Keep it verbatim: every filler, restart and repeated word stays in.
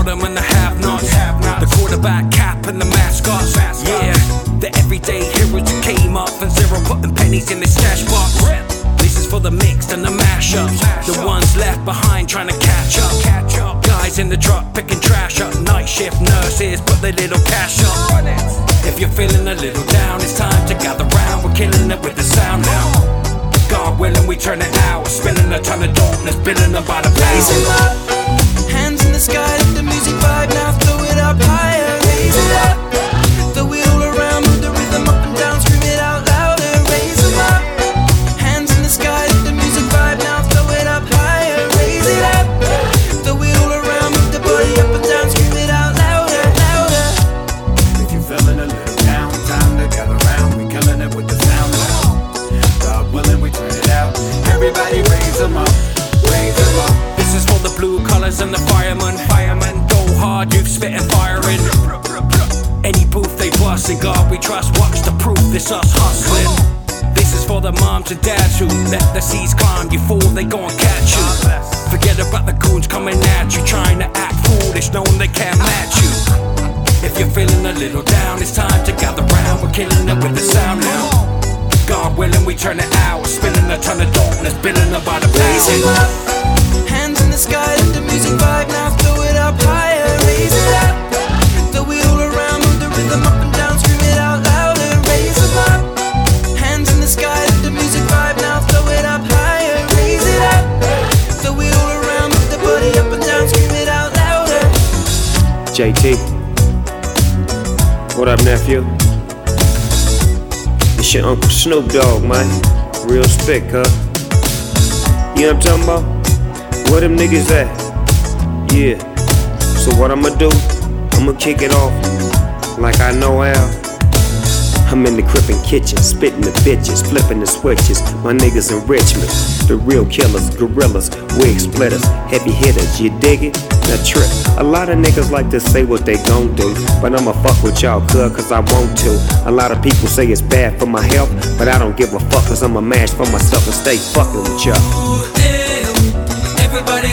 bottom and the have-nots, the quarterback cap and the mascots. Yeah, the everyday heroes who came up and zero putting pennies in the stash box. This is for the mixed and the mashups, the ones left behind trying to catch up. Guys in the truck picking trash up, night shift nurses put their little cash up. If you're feeling a little down, it's time to gather round. We're killing it with the sound now. God willing, we turn it out. Spinning a ton of darkness, building them by the pound. Raise them up, hands in the sky, let the music vibe now. Throw it up higher, raise it up. Throw it all around, move the rhythm up and down, scream it out louder. Raise them up, hands in the sky, let the music vibe now. Throw it up higher, raise it up. Throw it all around, move the body up and down, scream it out louder, louder. If you're feeling a little down, time to gather round. We killing it with the sound now. God willing, we turn it out. Everybody raise them up, raise them up. This is for the blue colors and the firemen. Firemen, go hard, you've spit and firing. Any booth they bust, in God we trust. Watch the proof, this us hustling. This is for the moms and dads who let the seas climb. You fool, they gon' catch you. Forget about the goons coming at you, trying to act foolish, knowing they can't match you. If you're feeling a little down, it's time to gather round. We're killing it with the sound now. God willing, we turn it out. Spinning a ton of darkness, building them by the Raise them pound. up, hands in the sky, let the music vibe now. Throw it up higher, raise it up. Throw it all around, move the rhythm up and down, scream it out louder. Raise them up, hands in the sky, let the music vibe now. Throw it up higher, raise it up. Throw it all around, move the body up and down, scream it out louder. J T, what up, nephew? It's your Uncle Snoop Dogg, man. Real spit, huh? You know what I'm talking about? Where them niggas at? Yeah. So what I'ma do? I'ma kick it off like I know how. I'm in the crippin' kitchen, spitting the bitches, flipping the switches. My niggas in Richmond, the real killers, gorillas, wig splitters, heavy hitters. You dig it? Now trip. A lot of niggas like to say what they gon' do, but I'ma fuck with y'all, cuz, cause I want to. A lot of people say it's bad for my health, but I don't give a fuck, cause I'ma mash for myself and stay fucking with y'all. Ooh, ew, everybody